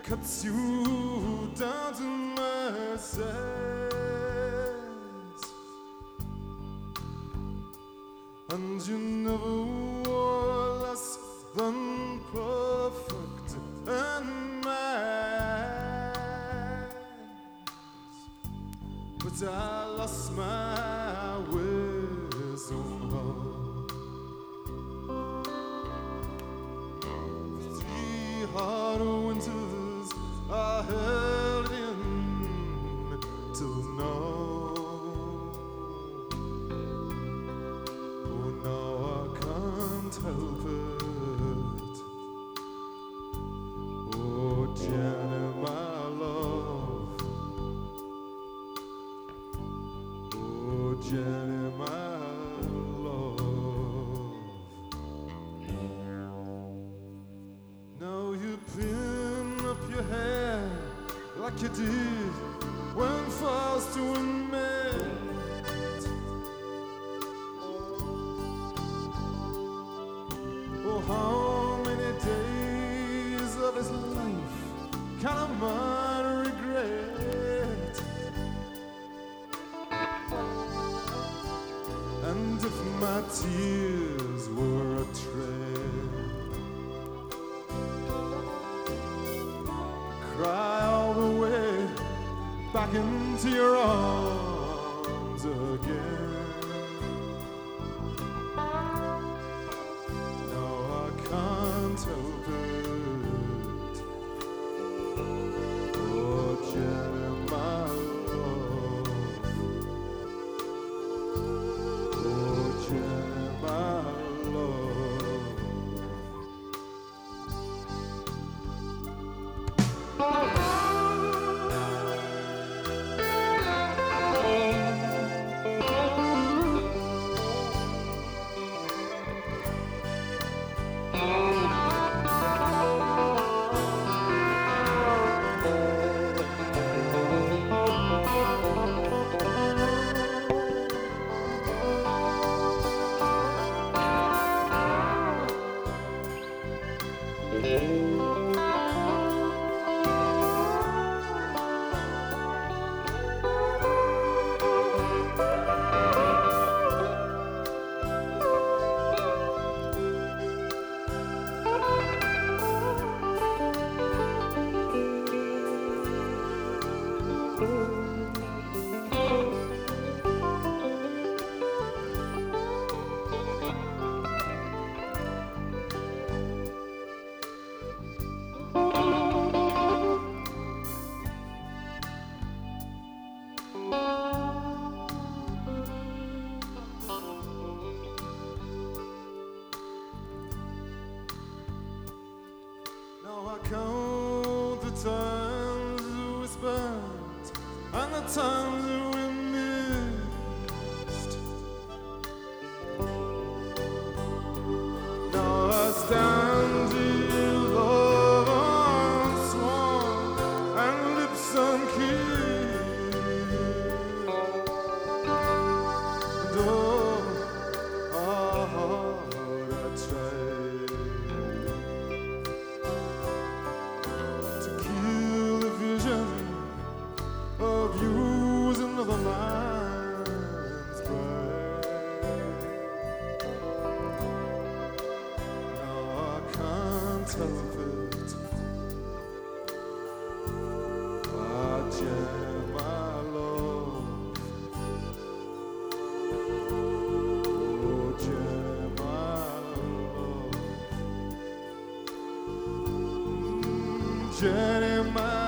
cuts you down to my size, and you never were less than perfect in my eyes. But I lost my way somehow. 3 hard winters I held in till now. Oh, now I can't help it. Oh, Jenny, my love. Oh, Jenny, my love. Now you pin up your hair like you did when first we met. Oh, how many days of his life can a man regret? And if my tears were a tread, cry all the way back into your arms again. No, I can't help it. Oh, Jenny, my love. Oh, Jenny, my love. Now I count the times we spent and the times we missed. Now I stand here, love unsworn and lips unkissed. And oh, how hard I tried to kill the vision of you as another man's bride. Now I can't help it. Ah, Jenny, my love. Oh, Jenny, my love. Jenny, my love.